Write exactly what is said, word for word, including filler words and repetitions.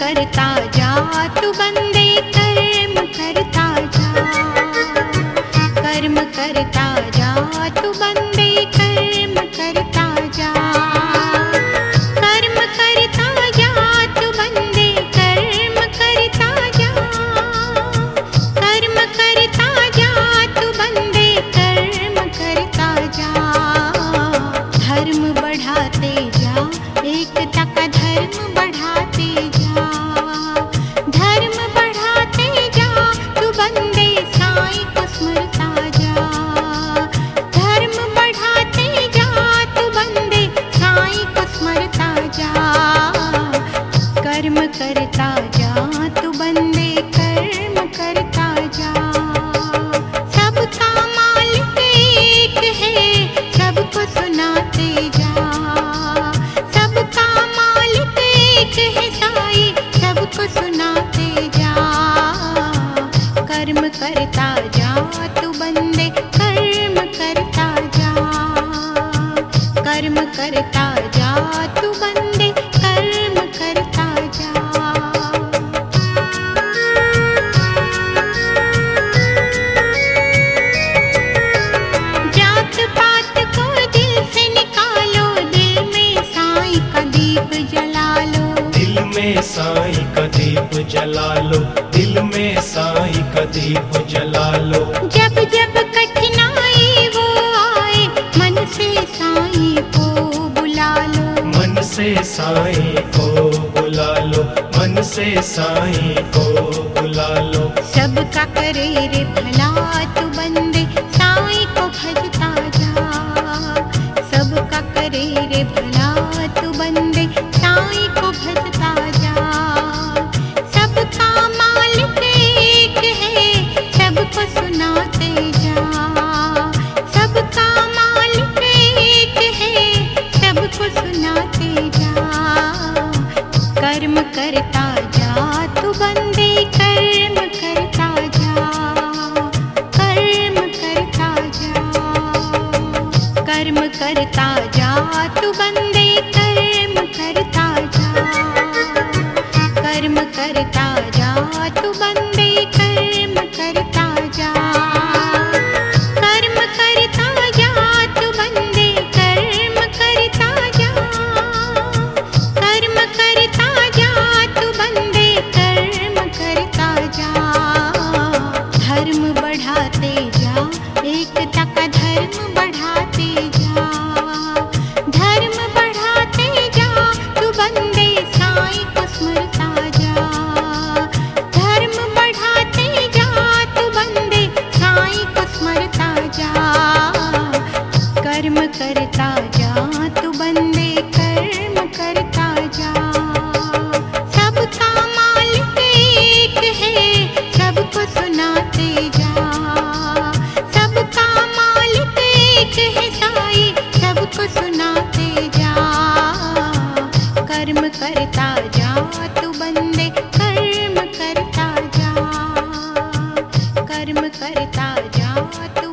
करता जा तू बंदे कर्म करता जा, कर्म करता जा तू बंदे कर्म करता जा, कर्म करता जा तू बंदे कर्म करता जा, कर्म करता जा तू बंदे कर्म करता जा। धर्म बढ़ाते जा, एकता का धर्म बढ़ाते जा, धर्म बढ़ाते जा तू बंदे साईं को स्मरता जा, धर्म बढ़ाते जा तू बंदे साईं को स्मरता जा, कर्म करता जा तू बंदे कर्म करता जा। सबका मालिक एक है सबको सुनाते जा, सबका मालिक एक है साईं सबको सुनाते जा, कर्म करता जा तू बंदे कर्म करता जा, कर्म करता जा तू बंदे कर्म करता जा। जात पात को दिल से निकालो, दिल में साईं का दीप जला लो, दिल में साईं का दीप जला लो, दिल में साईं का दीप जला लो। जब जब कठिनाई वो आए मन से साईं को बुला लो, मन से साईं को बुला लो, मन से साईं को बुला लो। सबका करे रे भला तू बंदे साईं को भजता जा, सबका करे रे भला तू बंदे साईं को भजता जा, सबका मालिक एक है सबको सुनाते जा, सबका मालिक एक है सबको सुनाते जा, कर्म करता जा तू बंदे कर्म करता जा, कर्म करता जा, कर्म करता जा तू बंदे कर्म करता जा, कर्म करता जा तू बंदे कर्म करता जा, कर्म करता जा तू बंदे कर्म करता जा, कर्म करता जा तू बंदे कर्म करता जा। धर्म बढ़ाते जा, एकता का धर्म बढ़ाते जा, धर्म बढ़ाते जा तू बंदे साईं को स्मरता जा, धर्म बढ़ाते जा तू बंदे साईं को स्मरता जा, कर्म करता जा तू बंदे कर्म करता जा। सबका मालिक एक है सबको सुनाते जा, सबका मालिक एक है साईं सबको सुनाते जा, कर्म करता जा तू बंदे कर्म करता जा, कर्म करता जा।